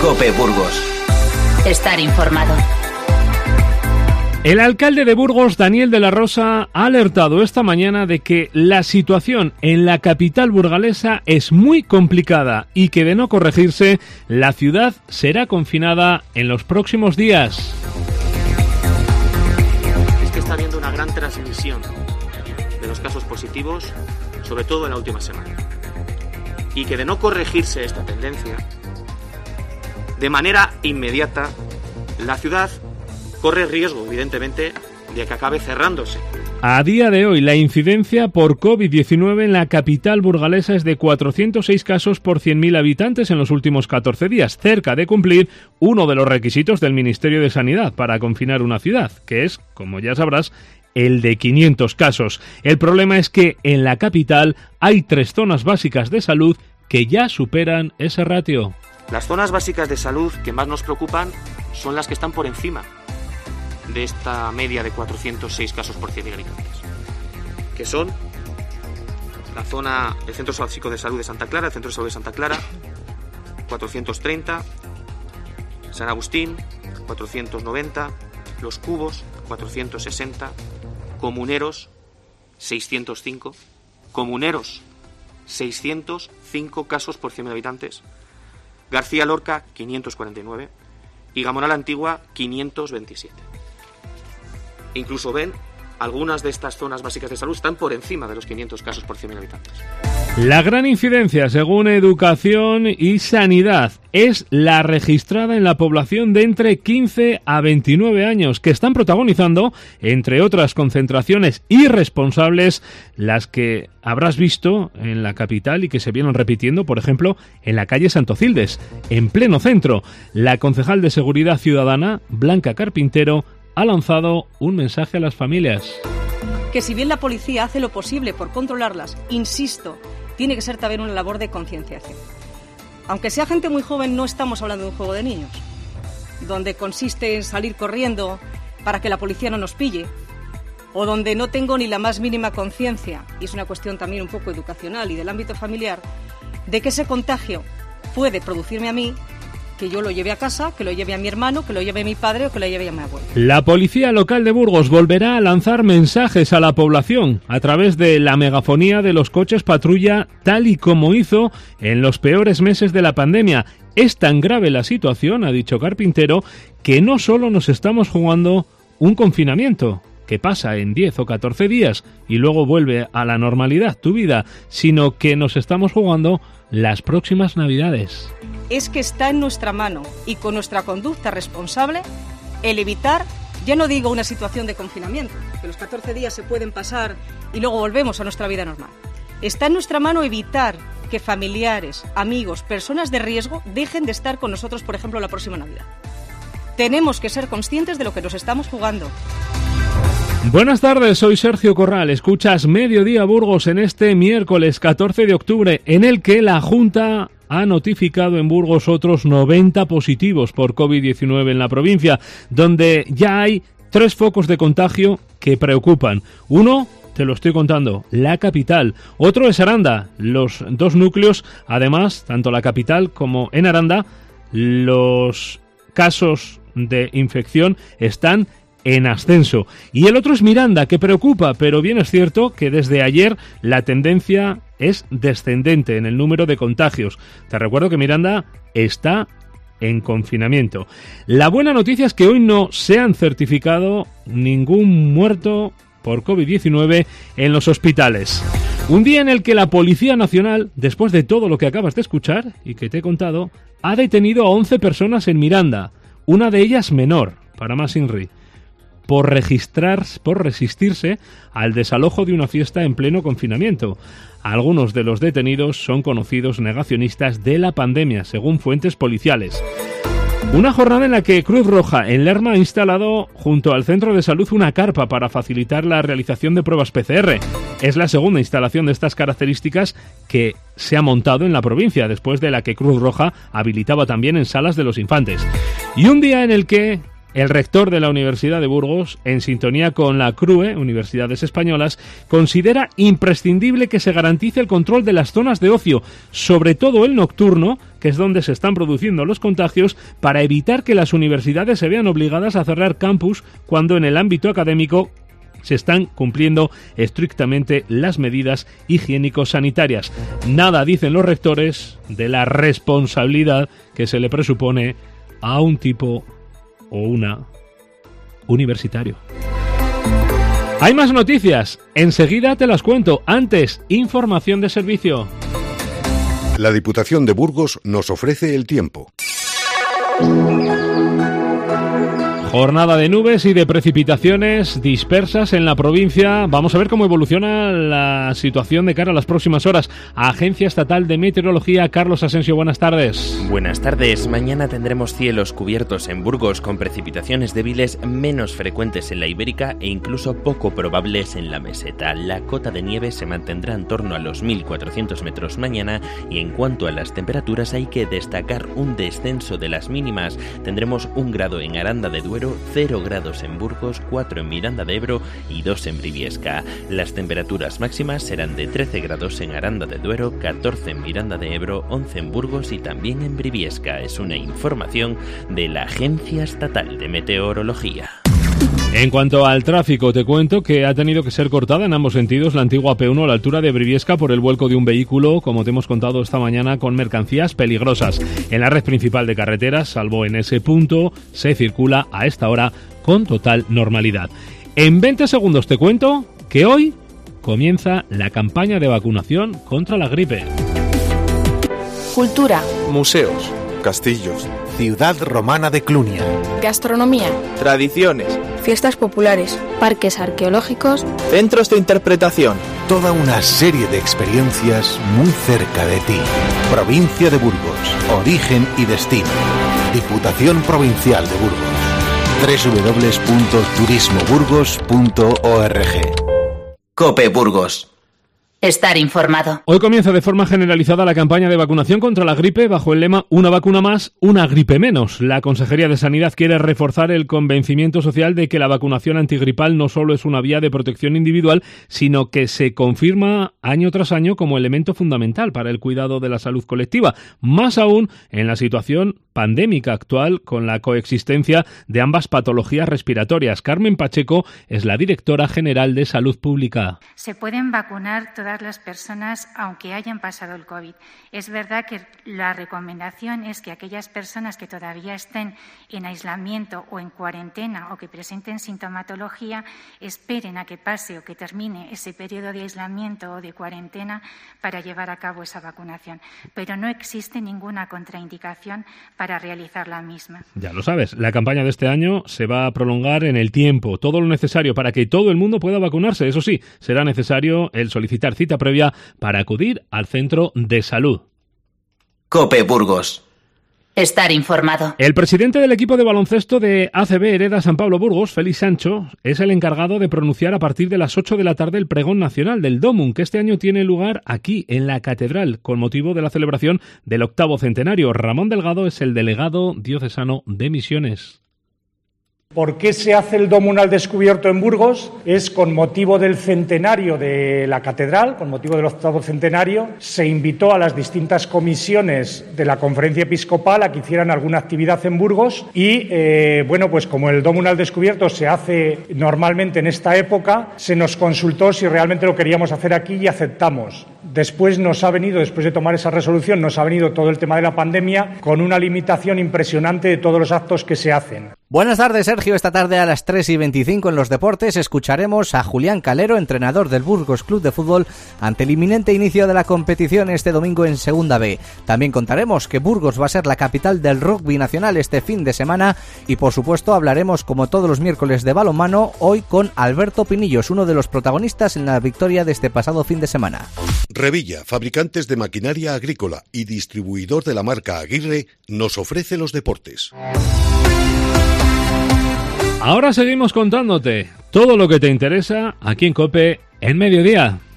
COPE Burgos. Estar informado. El alcalde de Burgos, Daniel de la Rosa, ha alertado esta mañana de que la situación en la capital burgalesa es muy complicada y que, de no corregirse, la ciudad será confinada en los próximos días. Es que está habiendo una gran transmisión de los casos positivos, sobre todo en la última semana. Y que, de no corregirse esta tendencia, de manera inmediata, la ciudad corre riesgo, evidentemente, de que acabe cerrándose. A día de hoy, la incidencia por COVID-19 en la capital burgalesa es de 406 casos por 100.000 habitantes en los últimos 14 días, cerca de cumplir uno de los requisitos del Ministerio de Sanidad para confinar una ciudad, que es, como ya sabrás, el de 500 casos. El problema es que en la capital hay 3 zonas básicas de salud que ya superan ese ratio. Las zonas básicas de salud que más nos preocupan son las que están por encima de esta media de 406 casos por 100.000 habitantes, que son la zona, el Centro Básico de Salud de Santa Clara, el Centro de Salud de Santa Clara, 430, San Agustín, 490, Los Cubos, 460, Comuneros, 605, Comuneros, 605 casos por 100.000 habitantes, García Lorca, 549 y Gamonal Antigua, 527. Incluso ven, algunas de estas zonas básicas de salud están por encima de los 500 casos por 100.000 habitantes. La gran incidencia, según Educación y Sanidad, es la registrada en la población de entre 15 a 29 años, que están protagonizando, entre otras concentraciones irresponsables, las que habrás visto en la capital y que se vienen repitiendo, por ejemplo, en la calle Santocildes, en pleno centro. La concejal de Seguridad Ciudadana, Blanca Carpintero, ha lanzado un mensaje a las familias. Que si bien la policía hace lo posible por controlarlas, insisto, tiene que ser también una labor de concienciación. Aunque sea gente muy joven, no estamos hablando de un juego de niños, donde consiste en salir corriendo para que la policía no nos pille, o donde no tengo ni la más mínima conciencia, y es una cuestión también un poco educacional y del ámbito familiar, de que ese contagio puede producirme a mí, que yo lo lleve a casa, que lo lleve a mi hermano, que lo lleve a mi padre o que lo lleve a mi abuelo. La Policía Local de Burgos volverá a lanzar mensajes a la población a través de la megafonía de los coches patrulla, tal y como hizo en los peores meses de la pandemia. Es tan grave la situación, ha dicho Carpintero, que no solo nos estamos jugando un confinamiento que pasa en 10 o 14 días y luego vuelve a la normalidad tu vida, sino que nos estamos jugando las próximas Navidades. Es que está en nuestra mano y con nuestra conducta responsable el evitar, ya no digo una situación de confinamiento, que los 14 días se pueden pasar y luego volvemos a nuestra vida normal. Está en nuestra mano evitar que familiares, amigos, personas de riesgo dejen de estar con nosotros, por ejemplo, la próxima Navidad. Tenemos que ser conscientes de lo que nos estamos jugando. Buenas tardes, soy Sergio Corral. Escuchas Mediodía Burgos en este miércoles 14 de octubre, en el que la Junta ha notificado en Burgos otros 90 positivos por COVID-19 en la provincia, donde ya hay 3 focos de contagio que preocupan. Uno, te lo estoy contando, la capital. Otro es Aranda. Los 2 núcleos, además, tanto la capital como en Aranda, los casos de infección están en ascenso. Y el otro es Miranda, que preocupa, pero bien es cierto que desde ayer la tendencia es descendente en el número de contagios. Te recuerdo que Miranda está en confinamiento. La buena noticia es que hoy no se han certificado ningún muerto por COVID-19 en los hospitales. Un día en el que la Policía Nacional, después de todo lo que acabas de escuchar y que te he contado, ha detenido a 11 personas en Miranda, una de ellas menor, para más INRI, por resistirse al desalojo de una fiesta en pleno confinamiento. Algunos de los detenidos son conocidos negacionistas de la pandemia, según fuentes policiales. Una jornada en la que Cruz Roja en Lerma ha instalado junto al centro de salud una carpa para facilitar la realización de pruebas PCR. Es la segunda instalación de estas características que se ha montado en la provincia, después de la que Cruz Roja habilitaba también en Salas de los Infantes. Y un día en el que El rector de la Universidad de Burgos, en sintonía con la CRUE, Universidades Españolas, considera imprescindible que se garantice el control de las zonas de ocio, sobre todo el nocturno, que es donde se están produciendo los contagios, para evitar que las universidades se vean obligadas a cerrar campus cuando en el ámbito académico se están cumpliendo estrictamente las medidas higiénico-sanitarias. Nada dicen los rectores de la responsabilidad que se le presupone a un tipo o una universitario. Hay más noticias, enseguida te las cuento. Antes, información de servicio. La Diputación de Burgos nos ofrece el tiempo. Jornada de nubes y de precipitaciones dispersas en la provincia. Vamos a ver cómo evoluciona la situación de cara a las próximas horas. Agencia Estatal de Meteorología, Carlos Asensio, buenas tardes. Buenas tardes. Mañana tendremos cielos cubiertos en Burgos con precipitaciones débiles menos frecuentes en la Ibérica e incluso poco probables en la meseta. La cota de nieve se mantendrá en torno a los 1.400 metros mañana y en cuanto a las temperaturas hay que destacar un descenso de las mínimas. Tendremos 1 grado en Aranda de Duero, 0 grados en Burgos, 4 en Miranda de Ebro y 2 en Briviesca. Las temperaturas máximas serán de 13 grados en Aranda de Duero, 14 en Miranda de Ebro, 11 en Burgos y también en Briviesca. Es una información de la Agencia Estatal de Meteorología. En cuanto al tráfico, te cuento que ha tenido que ser cortada en ambos sentidos la antigua P1 a la altura de Briviesca por el vuelco de un vehículo, como te hemos contado esta mañana, con mercancías peligrosas. En la red principal de carreteras, salvo en ese punto, se circula a esta hora con total normalidad. En 20 segundos te cuento que hoy comienza la campaña de vacunación contra la gripe. Cultura. Museos. Castillos. Ciudad romana de Clunia. Gastronomía. Tradiciones. Fiestas populares. Parques arqueológicos. Centros de interpretación. Toda una serie de experiencias muy cerca de ti. Provincia de Burgos. Origen y destino. Diputación Provincial de Burgos. www.turismoburgos.org. COPE Burgos. Estar informado. Hoy comienza de forma generalizada la campaña de vacunación contra la gripe bajo el lema "Una vacuna más, una gripe menos". La Consejería de Sanidad quiere reforzar el convencimiento social de que la vacunación antigripal no solo es una vía de protección individual, sino que se confirma año tras año como elemento fundamental para el cuidado de la salud colectiva, más aún en la situación pandémica actual con la coexistencia de ambas patologías respiratorias. Carmen Pacheco es la directora general de Salud Pública. Se pueden vacunar todas las personas aunque hayan pasado el COVID. Es verdad que la recomendación es que aquellas personas que todavía estén en aislamiento o en cuarentena o que presenten sintomatología esperen a que pase o que termine ese periodo de aislamiento o de cuarentena para llevar a cabo esa vacunación. Pero no existe ninguna contraindicación para realizar la misma. Ya lo sabes, la campaña de este año se va a prolongar en el tiempo, todo lo necesario para que todo el mundo pueda vacunarse. Eso sí, será necesario el solicitar cita previa para acudir al centro de salud. COPE Burgos. Estar informado. El presidente del equipo de baloncesto de ACB Hereda San Pablo Burgos, Félix Sancho, es el encargado de pronunciar a partir de las 8 de la tarde el pregón nacional del DOMUN, que este año tiene lugar aquí, en la Catedral, con motivo de la celebración del 8º centenario. Ramón Delgado es el delegado diocesano de Misiones. ¿Por qué se hace el DOMUN al descubierto en Burgos? Es con motivo del centenario de la catedral, con motivo del 8º centenario, se invitó a las distintas comisiones de la Conferencia Episcopal a que hicieran alguna actividad en Burgos y, pues como el DOMUN al descubierto se hace normalmente en esta época, se nos consultó si realmente lo queríamos hacer aquí y aceptamos. Después de tomar esa resolución, nos ha venido todo el tema de la pandemia con una limitación impresionante de todos los actos que se hacen. Buenas tardes, Sergio. Esta tarde a las 3:25 en los deportes escucharemos a Julián Calero, entrenador del Burgos Club de Fútbol, ante el inminente inicio de la competición este domingo en Segunda B. También contaremos que Burgos va a ser la capital del rugby nacional este fin de semana y, por supuesto, hablaremos, como todos los miércoles, de balonmano, hoy con Alberto Pinillos, uno de los protagonistas en la victoria de este pasado fin de semana. Revilla, fabricantes de maquinaria agrícola y distribuidor de la marca Aguirre, nos ofrece los deportes. Ahora seguimos contándote todo lo que te interesa aquí en COPE en Mediodía.